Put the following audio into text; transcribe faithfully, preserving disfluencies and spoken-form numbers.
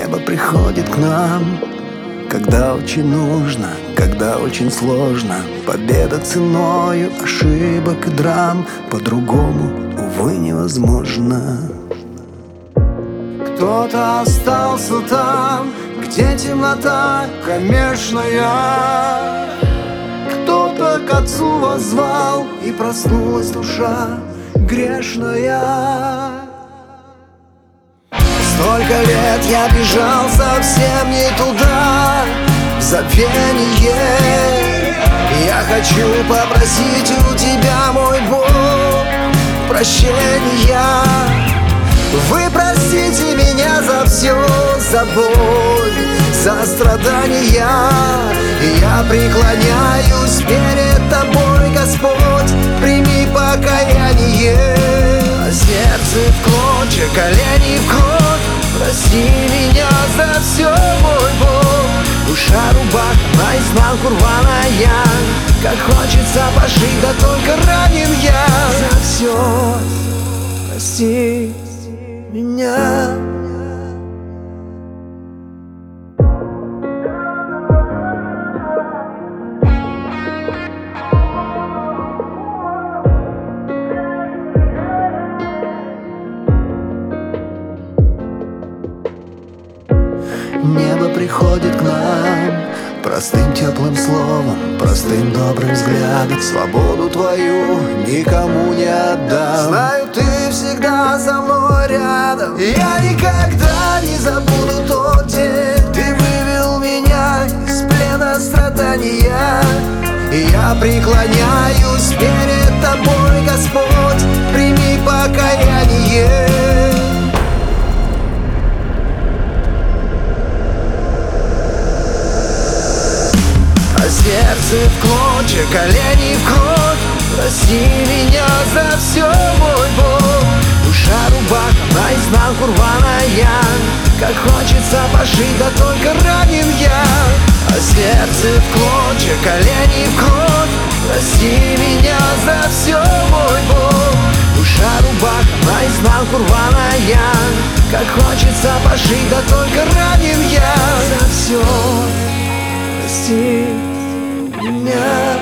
Небо приходит к нам, когда очень нужно, когда очень сложно. Победа ценою ошибок и драм, по-другому, увы, невозможно. Кто-то остался там, где темнота кромешная. Кто-то к отцу воззвал, и проснулась душа грешная. Столько лет я бежал совсем не туда, в забвение. Я хочу попросить у тебя, мой Бог, прощения. Вы простите меня за все, за боль, за страдания. Я преклоняюсь перед тобой, Господь, прими покаяние. Сердце в клочья, колени в кровь, прости меня за все, мой Бог. Душа рубаха наизнанку рваная, как хочется пошить, да только ранен я. За все прости меня. Небо приходит к нам простым теплым словом, простым добрым взглядом. Свободу твою никому не отдам. Знаю, ты всегда со мной рядом. Я никогда не забуду тот день. Ты вывел меня из плена страдания. И я преклоняюсь перед тобой, Господь, прими покаяние. Сердце в клочья, колени в кровь, прости меня за все, мой Бог. Душа рубаха наизнанку рваная, как хочется пошить, да только ранен я. А сердце в клочья, колени в кровь, прости меня за все, мой Бог. Душа рубаха наизнанку рваная, как хочется пошить, да только ранен я. За все прости меня.